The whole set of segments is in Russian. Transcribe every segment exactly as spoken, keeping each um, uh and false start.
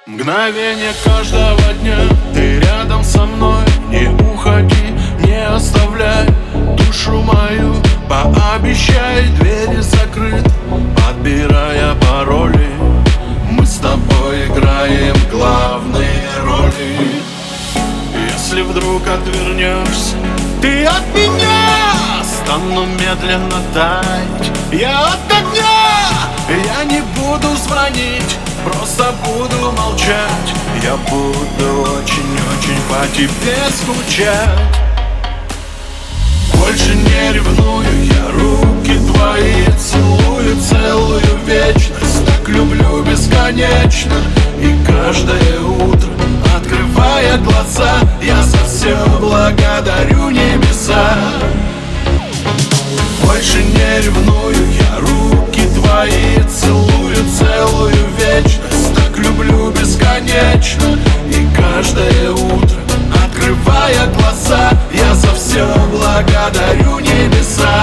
Мгновение каждого дня ты рядом со мной. Не уходи, не оставляй душу мою. Пообещай, двери закрыты, подбирая пароли. Мы с тобой играем главные роли. Если вдруг отвернешься ты от меня, стану медленно таять я от огня. Я не буду звонить, просто буду молчать. Я буду очень-очень по тебе скучать. Больше не ревную, я руки твои целую целую вечность. Так люблю бесконечно. И каждое утро, открывая глаза, я за все благодарю небеса. Больше не ревную, я руки твои целую целую вечность. Так люблю бесконечно. И каждое утро, открывая глаза, я за все благодарю небеса.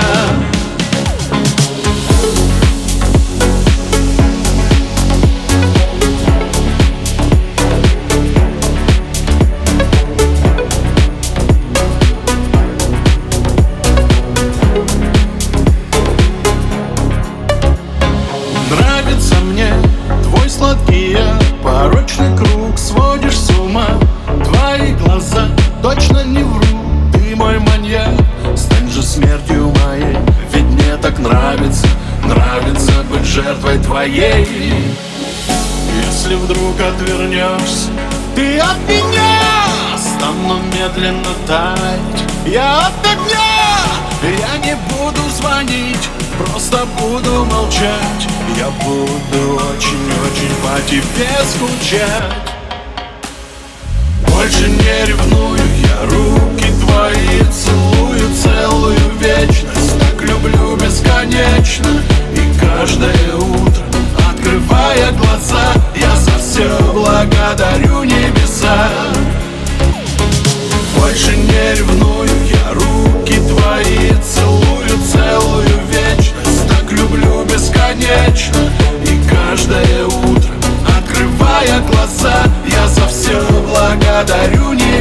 Нравится мне твой сладкий я, порочный круг, сводишь с ума. Твои глаза точно не врут, ты мой маньяк. Стань же смертью моей, ведь мне так нравится, нравится быть жертвой твоей. Если вдруг отвернешься ты от меня, стану медленно таять я от огня. Я не буду звонить, просто буду молчать. Я буду очень-очень по тебе скучать. Больше не ревную, я руки твои целую целую вечность. Так люблю бесконечно. И каждое утро, открывая глаза, я за все благодарю небеса. Больше не ревную, я руки твои целую целую вечность. Так люблю бесконечно. И каждое утро, открывая глаза, я за все благодарю небеса.